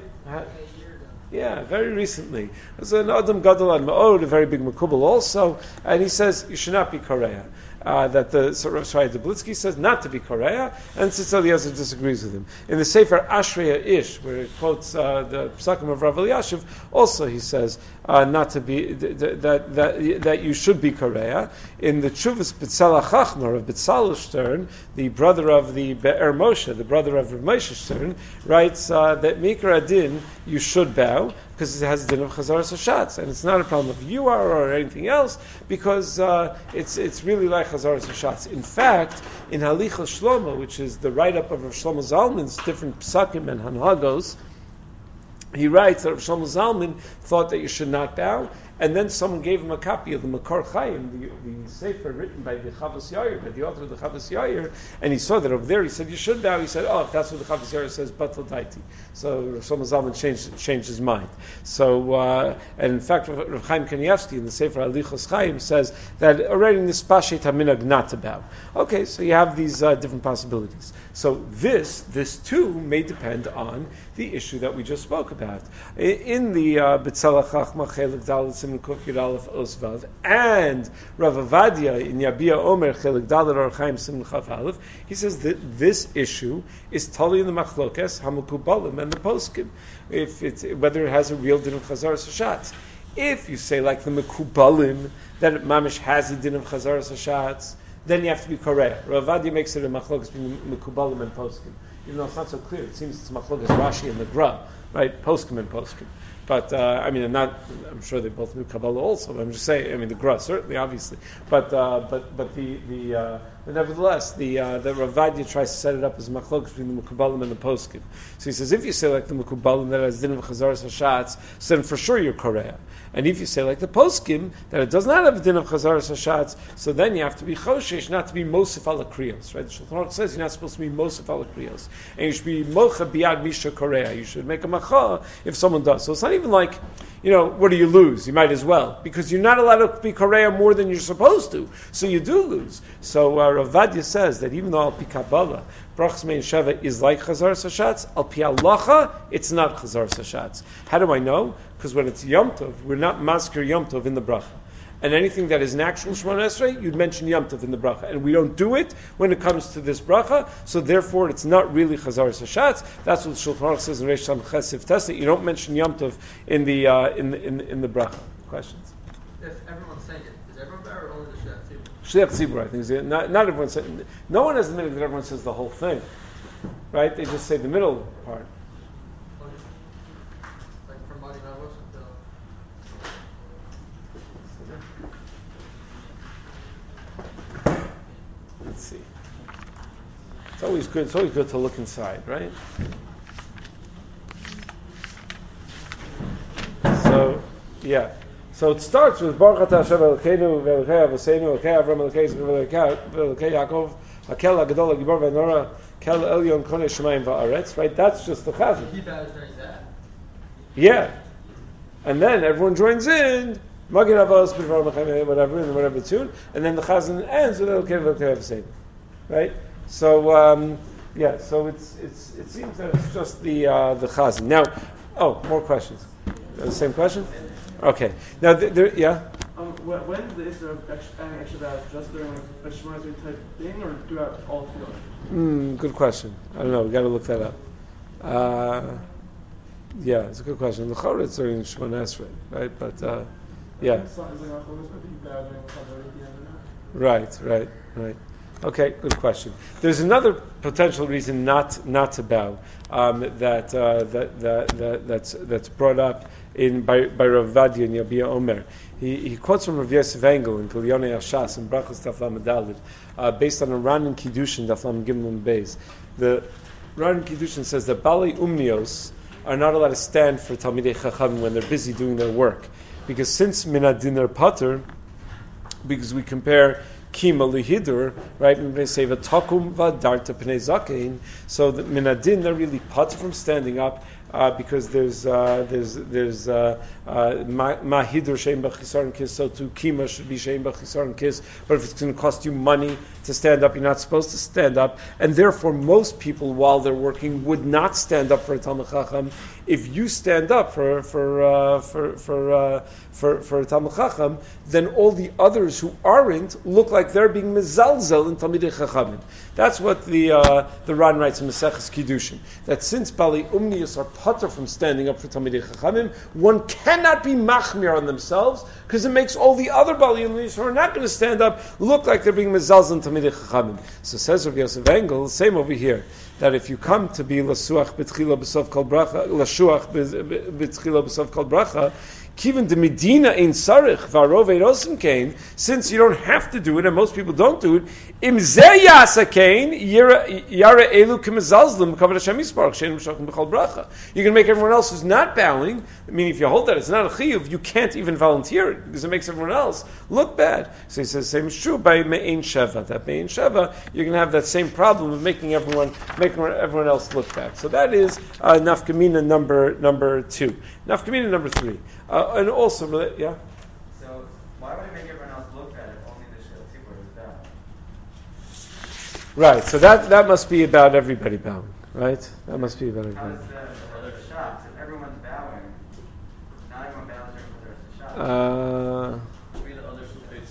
Speaker 1: Yeah, very recently. There's an Adam Gadol and Ma'od, a very big Makubal also, and he says you should not be Korea. Uh, that the so Rav Saraya Dublitsky says not to be Korea, and Tzitz Eliezer disagrees with him. In the Sefer Ashreya Ish, where he quotes uh, the Psakim of Rav Eliashiv, also he says uh, not to be that that that, that you should be Korea. In the Chuvas B'Tzalach Chachmar of B'Tzalel Stern, the brother of the Be'er Moshe, the brother of Rav Moshe Stern, writes uh, that Mikra Adin you should bow, because it has a din of Chazaras Hashatz, and it's not a problem if you are or anything else, because uh, it's it's really like Chazaras Hashatz. In fact, in Halichos Shlomo, which is the write-up of Rav Shlomo Zalman's different psakim and hanhagos, he writes that Rav Shlomo Zalman thought that you should not bow, and then someone gave him a copy of the Makor Chaim, the, the sefer written by the Chavos Yair, by the author of the Chavos Yair, and he saw that over there. He said, "You should bow." He said, "Oh, if that's what the Chavos Yair says, batal daiti." So Rav Shlomo Zalman changed changed his mind. So, uh, and in fact, Rav Chaim Kanievsky in the sefer Halichos Chaim says that already in this pashet haminag not to bow. Okay, so you have these uh, different possibilities. So this this too may depend on the issue that we just spoke about in the B'Tzalach Chachma Chelik Dalet Siman Kuf Yud Aleph Osvav, and Rav Avadia in Yabia Omer Chelik Dalet Or Chaim Siman Chaf Aleph. He says that this issue is totally in the Machlokes Hamukubalim and the Poskim, if it's whether it has a real din of Chazaras Hashatz. If you say like the Mekubalim that it mamish has a din of Chazaras Hashatz, then you have to be correct. Rav Avadia makes it a Machlokes between Mekubalim and Poskim. Even though it's not so clear, it seems it's Machlokes Rashi and the Gra, right? Poskim and Poskim. But uh, I mean, I'm not. I'm sure they both knew Kabbalah also. But I'm just saying. I mean, the Gra certainly, obviously. But uh, but but the the uh, but nevertheless, the uh, the Rav Avadia tries to set it up as machlokes between the Mekubalim and the Poskim. So he says, if you say like the Mekubalim that has din of Chazaras Hashatz, so then for sure you're Korea. And if you say like the Poskim that it does not have a din of Chazaras Hashatz, so then you have to be Choshesh, not to be Mosif ala Kriyos. Right? The Shulchan Aruch says you're not supposed to be Mosif ala Kriyos, and you should be Mocha biad Misha Korea. You should make a macha if someone does. So it's not even like, you know, what do you lose? You might as well, because you're not allowed to be Korea more than you're supposed to. So you do lose. So uh, Rav Avadia says that even though Al Pi Kabbalah, Brachas Mein Sheva is like Chazaras Hashatz, Al Pi Halacha, it's not Chazaras Hashatz. How do I know? Because when it's Yom Tov, we're not Maskir Yom Tov in the bracha. And anything that is an actual Shemona Esrei, you'd mention Yom Tov in the bracha. And we don't do it when it comes to this bracha, so therefore it's not really Chazaras Hashatz. That's what the Shulchan Aruch says in Reish Sam Chesif Testa. You don't mention Yom Tov in the uh, in the in, in the bracha. Questions?
Speaker 5: If everyone's saying it, is everyone better or only the Shliach Tzibur?
Speaker 1: Shliach Tzibur, I think. Is it, not, not everyone says. No one has the minute that everyone says the whole thing, right? They just say the middle part.
Speaker 5: Like from Madi Navos until.
Speaker 1: Let's see. It's always good. It's always good to look inside, right? So, yeah. So it starts with Baruch Atah Hashem Elokeinu ve'Elokei Avoseinu Elokei Avram Elokei Yitzchak Elokei Yaakov Hakel Hagadol Hagibor Ve'Nora Kel Elyon Konei Shemayim Va'aretz. Right? That's just the chazan.
Speaker 5: He bows during that.
Speaker 1: Yeah. And then everyone joins in. Magid Avos B'Dvar Mechem whatever in whatever tune, and then the chazan ends with Elokei Elokei Avoseinu. Right? So um, yeah. So it's it's it seems that it's just the uh, the chazan. Now, oh, more questions. The same question. Okay. Now, th- there, yeah.
Speaker 4: Um, when, when is the issue of extra, adding extra vowels? Just during like a Shemona Esrei type thing, or throughout all three?
Speaker 1: Mm, good question. I don't know. We got to look that up. Uh, yeah, it's a good question. The Chorah it's during Shemona Esrei, right? But uh, Yeah.
Speaker 4: So it's like a cholish, but you bow during Chazar at the end of that.
Speaker 1: Right, right, right. Okay, good question. There's another potential reason not not to bow um, that, uh, that that that that's that's brought up in by by Rav Vadia and Yabia Omer. He he quotes from Rav Yosef Engel in Kilyonei Ashas and Brachos Daf Lamed Daled, uh based on a Ran and Kiddushin Daf Lamed Gimel and Beis. The Ran and Kiddushin says that Bali Umnios are not allowed to stand for Talmidei Chacham when they're busy doing their work, because since Minadin are Pater, because we compare Kima lihidur, right? And they say v'takum v'darta pnei zakein. So the minadin, they're really pater from standing up uh, because there's uh, there's there's uh, uh, mahidur shein b'chisaron kis. So to Kima should be shein b'chisaron kis. But if it's going to cost you money to stand up, you're not supposed to stand up. And therefore, most people, while they're working, would not stand up for a Talmid Chacham. If you stand up for for uh, for for uh, for for a Talmid Chacham, then all the others who aren't look like they're being mezalzel in Talmidei Chachamim. That's what the uh, the Ran writes in Maseches Kiddushin. That since Bali Umnius are pater from standing up for Talmidei Chachamim, one cannot be machmir on themselves because it makes all the other Bali Umnius who are not going to stand up look like they're being mezalzel in Talmidei Chachamim. So says Rav Yosef Engel, same over here. That if you come to be lasuach b'tchila b'sof kol bracha, lashuach b'tchila b'sof kol bracha, Kiven de Medina in Sarich Varov Erosim Kain, since you don't have to do it, and most people don't do it, Im Zeyasa Kain, Yara Elu Kimazalzlim, Kavod Hashem Yisparach, Shein Meshachim B'chol Bracha. You're going to make everyone else who's not bowing, I mean, if you hold that it's not a chiyuv, you can't even volunteer it, because it makes everyone else look bad. So he says, same is true by Me'ein Sheva. That Me'ein Sheva, you're going to have that same problem of making everyone, making everyone else look bad. So that is uh, Nafkamina number, number two. Nafkamina number three. Uh, and also, yeah?
Speaker 6: So, why would it make everyone else look bad if only the Shel Tzibur is down?
Speaker 1: Right, so that, that must be about everybody bowing, right? That must be about
Speaker 6: How
Speaker 1: everybody.
Speaker 6: does the, the shots, if everyone's bowing, not everyone bows during the rest of the shots?
Speaker 1: Uh,
Speaker 5: Maybe the others who pay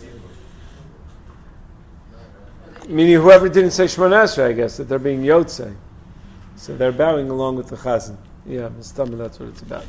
Speaker 5: tzibur.
Speaker 1: meaning whoever didn't say Shemona Esrei, I guess, that they're being Yotzei. So they're bowing along with the Chazan. Yeah, Mustama, that's what it's about.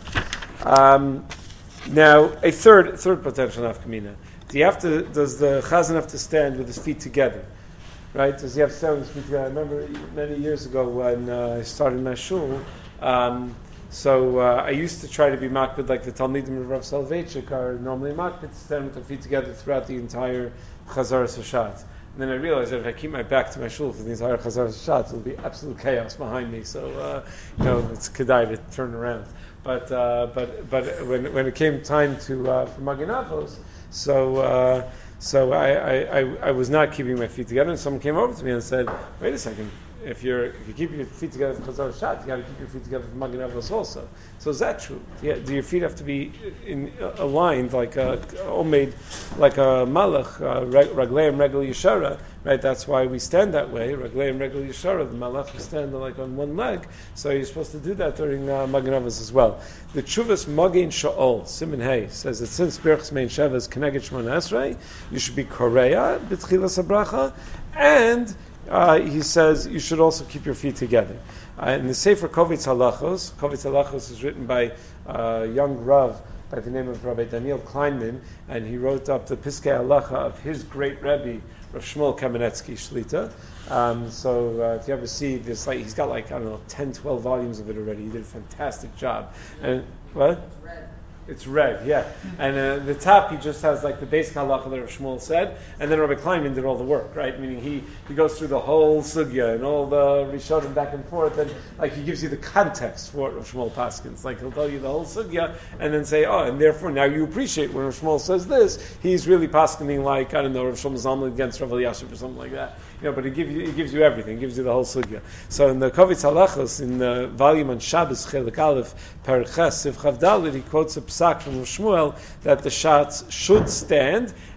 Speaker 1: Um, now, a third third potential nafkamina. Do you have to? Does the chazan have to stand with his feet together? Right? Does he have to stand with his feet together? I remember many years ago when uh, I started my shul. Um, so uh, I used to try to be makbid like the Talmidim of Rav Soloveitchik are normally makbid to stand with their feet together throughout the entire Chazaras Hashat. And then I realized that if I keep my back to my shul for the entire Chazaras Hashat, it'll be absolute chaos behind me. So uh, you know, it's kedai to turn around. But uh, but but when when it came time to uh, for Magen Avos, so uh, so I, I, I, I was not keeping my feet together, and someone came over to me and said, "Wait a second, if you're if you keep your feet together for Chazar Shat, you got to keep your feet together for Magen Avos also." So is that true? Yeah, do your feet have to be in, uh, aligned like a omed, like a malach, uh, ragleim regel yeshara? Right, that's why we stand that way. Ragleim regel yeshara. The malach will stand like on one leg. So you're supposed to do that during uh, Magen Avos as well. The Chuvas Magen Sha'ol Siman Hey says that since Birchas Mein Sheva is Keneged Shemona Esrei, you should be koreya b'tchilas habracha, and uh, he says you should also keep your feet together. Uh, in the Sefer Kovitz Halachos, Kovitz Halachos is written by a uh, young Rav by the name of Rabbi Daniel Kleinman, and he wrote up the Piskei Halacha of his great Rebbe, Rav Shmuel Kamenetsky Shlita. Um, so uh, if you ever see this, like he's got like, I don't know, ten, twelve volumes of it already. He did a fantastic job. And what?
Speaker 2: It's red.
Speaker 1: It's red, yeah. And uh, the top, he just has like the basic halacha that Rav Shmuel said, and then Rabbi Kleinman did all the work, right? Meaning he, he goes through the whole sugya and all the rishonim back and forth, and like he gives you the context for what Rav Shmuel paskins. Like he'll tell you the whole sugya, and then say, oh, and therefore now you appreciate when Rav Shmuel says this, he's really paskining like, I don't know, Rav Shmuel Zalman against Rav Elyashiv or something like that. You know, but he gives you, he gives you everything, he gives you the whole sugya. So in the Kovitz Halachos, in the volume on Shabbos, Chelik Aleph, Perches, Siv Chavdalid, he quotes a psak from Rav Shmuel that the shots should stand,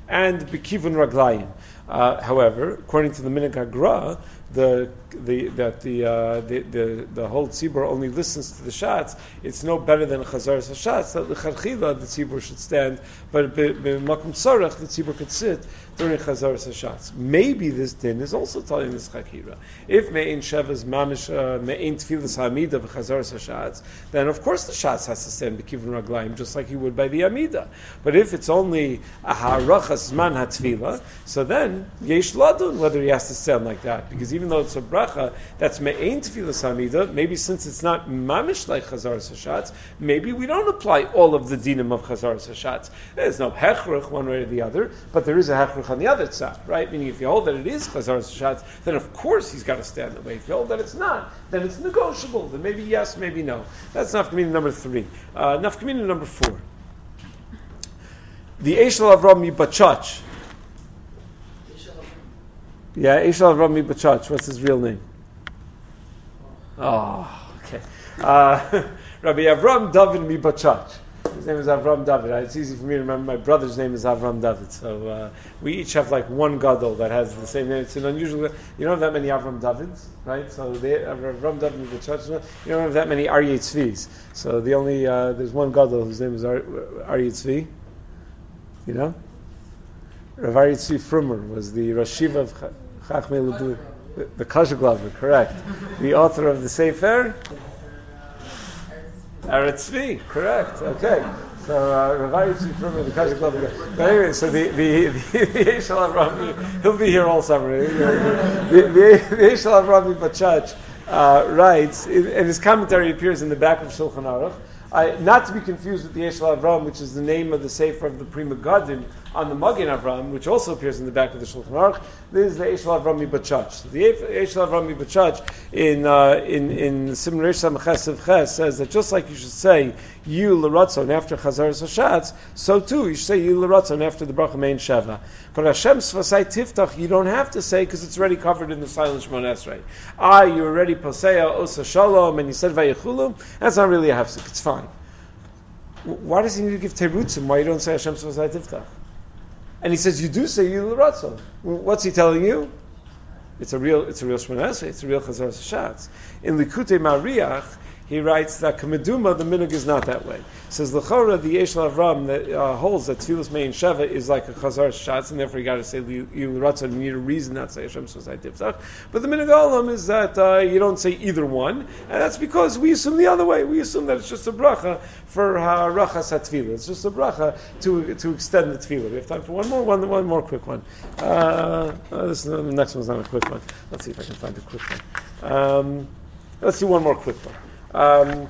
Speaker 1: and Bekivun Raglayim. Uh, however, according to the Minhag HaGra, the the that the uh, the, the the whole tzibur only listens to the shots. It's no better than chazaras hashatz. That the chadchila the tzibur should stand, but b'makom tzarech the tzibur could sit during chazaras hashatz. Maybe this din is also telling this chakira. If me'in sheva's mamish uh, me'in tfilas ha'amida v'chazaras hashatz, then of course the shots has to stand b'kivun raglayim just like he would by the amida. But if it's only a ha'arachas man ha'tfila, so then yesh ladun whether he has to stand like that, because even though it's a bracha that's me'ein tefillas hamida, maybe since it's not mamish like chazaras hashatz, maybe we don't apply all of the dinim of chazaras hashatz. There's no hechrich one way or the other, but there is a hechrich on the other side, right? Meaning if you hold that it is chazaras hashatz, then of course he's got to stand the way. If you hold that it's not, then it's negotiable. Then maybe yes, maybe no. That's nafkamina number three. Uh, nafkamina number four. The Eshel Avram Mibachach. Yeah, Eshel Avram Mibachach. What's his real name? Oh, okay. Uh, Rabbi Avram David Mibachach. His name is Avram David. It's easy for me to remember. My brother's name is Avram David. So uh, we each have like one gadol that has the same name. It's an unusual. You don't have that many Avram Davids, right? So they, Avram David Mibachach. You don't have that many Aryeh Tzvis. So the only uh, there's one gadol whose name is Ar- Aryeh Tzvi. You know, Rav Aryeh Tzvi Frumer was the Rosh Yeshiva of Chachmei Lublin, the, the Kashaglaver, correct. The author of the Sefer Eretz Tzvi, correct. Okay, so uh, Rav Aryeh Tzvi Frumer, the Kashaglaver. But anyway, so the the the, the Eshel Avrami, he'll be here all summer. The the, the Eshel Avrami Bachach uh, writes, in, in his commentary appears in the back of Shulchan Aruch. I, not to be confused with the Eshel Avram, which is the name of the Sefer of the Pri Megadim on the Magen Avram, which also appears in the back of the Shulchan Aruch. This is the Eshel Avram Mibachach. So the Eshel Avram Mibachach in uh, in in Siman Reish Samach Ches says that just like you should say you l'ratzon after Chazaras Hashatz, so too you should say you l'ratzon after the Bracha Mein Sheva. But Hashem Svasai Tiftach you don't have to say because it's already covered in the silent Shemon Esrei. Ah, you already Posea Osa Shalom and you said Vayechulu. That's not really a hefsek. It's fine. Why does he need to give terutzim? Why you don't say Hashem Svasai Tiftach? And he says you do say Yil Ratzon. What's he telling you? It's a real, it's a real Shemon Esrei. It's a real Chazaras Hashatz. In Likutei Mariach, he writes that Kameduma, the minhag is not that way. He says L'chora, the Eshel Avram that uh, holds that Tfilas Mein Sheva is like a Chazaras Hashatz, and therefore you got to say Yil Ratzon. You need a reason not to say Hashem Svasai Tiftach. But the minhag olam is that uh, you don't say either one, and that's because we assume the other way. We assume that it's just a bracha for Harachas HaTfilah. It's just a bracha to to extend the Tfilah. We have time for one more, one one more quick one. Uh, uh, this the next one's not a quick one. Let's see if I can find a quick one. Um, let's do one more quick one. Um,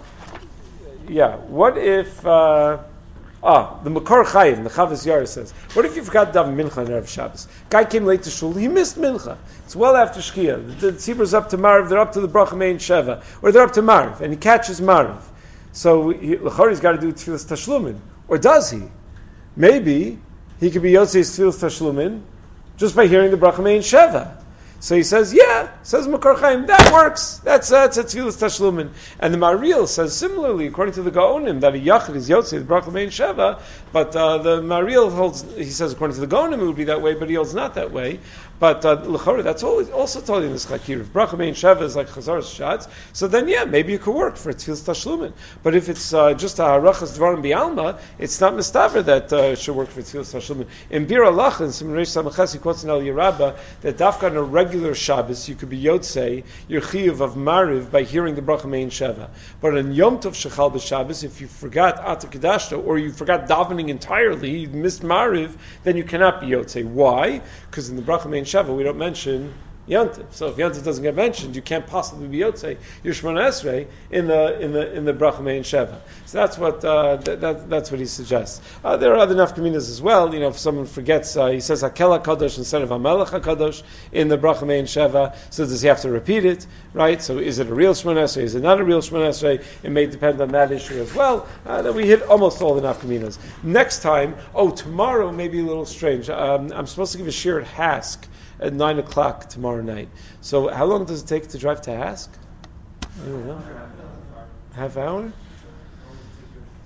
Speaker 1: yeah, what if uh, ah the Makor Chayim, the Chavos Yair says, what if you forgot to daven Mincha on Erev Shabbos? Guy came late to shul, he missed Mincha. It's well after Shkia. The Tzibur's up to Mariv, they're up to the Bracha Mein Sheva, or they're up to Mariv, and he catches Mariv. So L'chor he's got to do Tfilas Tashlumin, or does he? Maybe he could be Yotzei's Tfilas Tashlumin just by hearing the Bracha Mein Sheva. So he says, yeah, says Makor Chaim, that works. That's uh, that's a Tfilas Tashlumin. And the Maril says similarly, according to the Gaonim, that a Yachid is Yotzei, the Bracha Mein Sheva, but uh, the Maril holds, he says according to the Gaonim it would be that way, but he holds not that way. But uh, L'chora, that's always, also told in this Chakir. If Bracha Mein Sheva is like Chazaras Hashatz, so then yeah, maybe it could work for Tfilas Tashlumin. But if it's uh, just a Harachas Dvarim Bi'alma, it's not Mistaver that uh, it should work for Tfilas Tashlumin. In Bir Allah, in Siman Reish Samach Ches, he quotes in El Yerabba that Dafka on a regular Shabbos, you could be Yotzei, your Chiyuv of Mariv, by hearing the Bracha Mein Sheva. But on Yom Tov Shechal B'Shabbos, if you forgot Ata Kedashta, or you forgot davening entirely, you missed Mariv, then you cannot be Yotzei. Why? Because in the Bracha Mein Sheva, we don't mention Yontif. So if Yontif doesn't get mentioned, you can't possibly be Yotzei your Shemona Esrei in the in the in the Bracha Mein Sheva. So that's what uh, that, that that's what he suggests. Uh, there are other nafkaminas as well. You know, if someone forgets, uh, he says Hakel HaKadosh instead of Hamelech HaKadosh in the Bracha Mein Sheva. So does he have to repeat it? Right? So is it a real Shemona Esrei? Is it not a real Shemona Esrei? It may depend on that issue as well. Uh, then we hit almost all the nafkaminas. Next time, oh, tomorrow may be a little strange. Um, I'm supposed to give a shir at Hask at nine o'clock tomorrow night. So how long does it take to drive to Hask? I don't know. Half hour?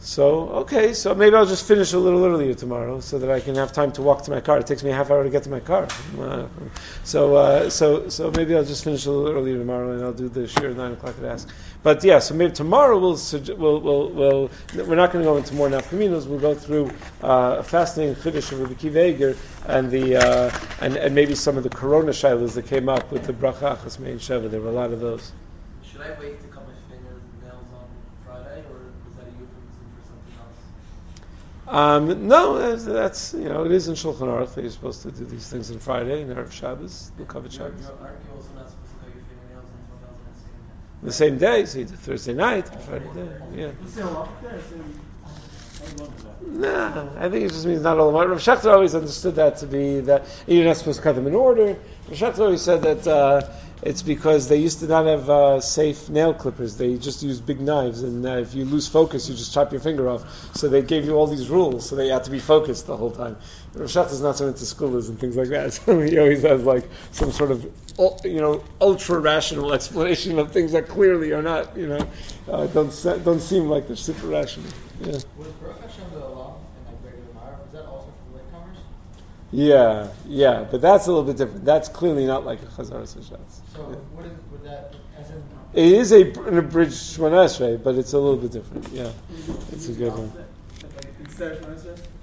Speaker 1: So, okay, so maybe I'll just finish a little earlier tomorrow so that I can have time to walk to my car. It takes me a half hour to get to my car. Uh, so, uh, so, so maybe I'll just finish a little earlier tomorrow and I'll do the shir at nine o'clock at Ask. But yeah, so maybe tomorrow we'll, we'll, we'll, we'll we're not going to go into more nafkaminos. We'll go through uh, a fascinating chiddush of Rabbi Akiva Eiger and the uh, and, and maybe some of the Corona shilas that came up with the bracha achas mein sheva. There were a lot of those.
Speaker 5: Should I wait to cut my fingernails on Friday, or is that a euphemism for something else?
Speaker 1: Um, no, that's, that's you know it is in Shulchan Aruch that you're supposed to do these things on Friday in Erev Shabbos, the Kavod Shabbos.
Speaker 5: Aren't you also not supposed to cut your fingernails and toenails on the same day?
Speaker 1: The same day, so you do Thursday night, Friday day, yeah.
Speaker 4: Is there a lot there? Is there- I love that.
Speaker 1: Nah, I think it just means not all of them. Rav Shechter always understood that to be that you're not supposed to cut them in order. Rav Shechter always said that uh, it's because they used to not have uh, safe nail clippers. They just used big knives, and uh, if you lose focus, you just chop your finger off. So they gave you all these rules, so they had to be focused the whole time. Rav Shechter's not so into scholars and things like that. So he always has like some sort of you know ultra rational explanation of things that clearly are not you know uh, don't se- don't seem like they're super rational. Yeah.
Speaker 5: Was Baruch Hashem the Olam in like regular Marav? Is that also for latecomers?
Speaker 1: Yeah, yeah, but that's a little bit different. That's clearly not like a Chazaras Hashatz.
Speaker 5: So what is would that as in?
Speaker 1: It is a, an abridged Shemona Esrei, but it's a little bit different. Yeah, it's a good one.
Speaker 4: Like, instead of